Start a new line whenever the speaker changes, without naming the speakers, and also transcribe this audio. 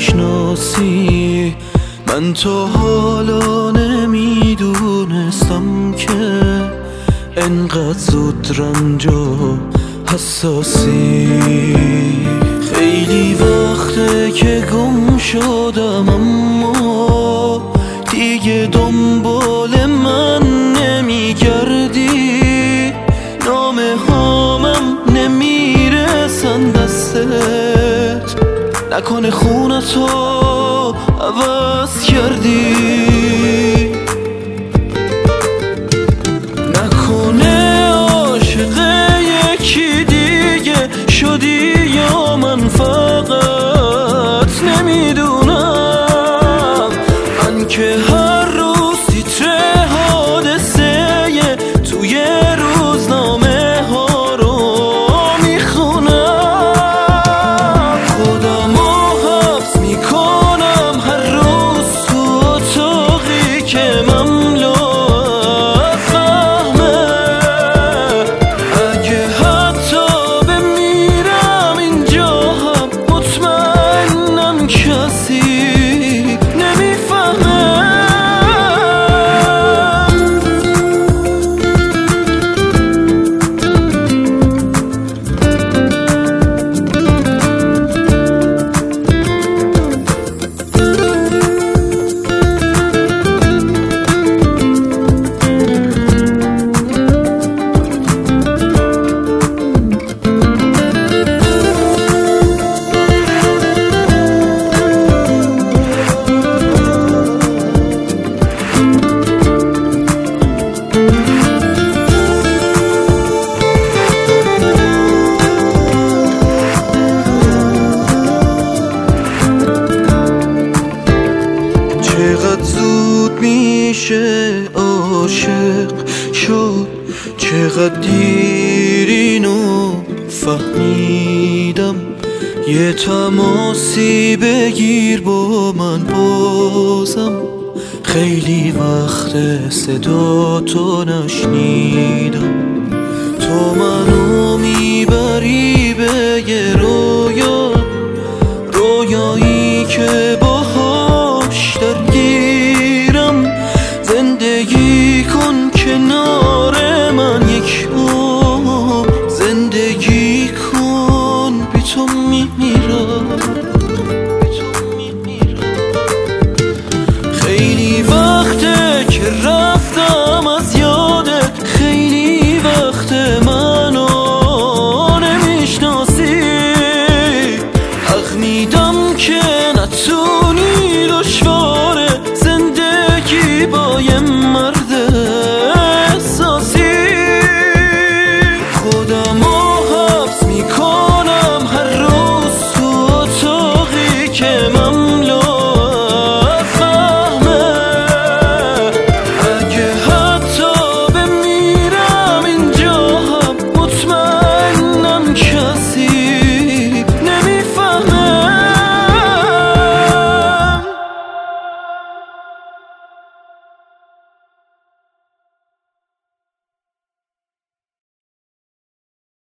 میشناسی. من تا حالا نمیدونستم که انقدر زود رنج و حساسی. خیلی وقته که گم شدم اما دیگه دنبال من نمیگردی. نامه هامم نمیرسن دستت، نکنه خونتو عوض کردی. نکنه عاشق یکی دیگه شدی یا من فقط نمیدونم. من که هر روز تیتر حادثه توی روزنامه ها رو میخونم. خودمو حبس میکنم هر روز تو اتاقی که مملو از وهمه. اگه حتی بمیرم اینجا هم مطمئنم کسی نمیفهمه. چقدر زود میشه عاشق شد، چقدر دیر اینو فهمیدم. یه تماسی بگیر با من بازم، خیلی وقت صدا تو نشنیدم. تو منو میبری به یه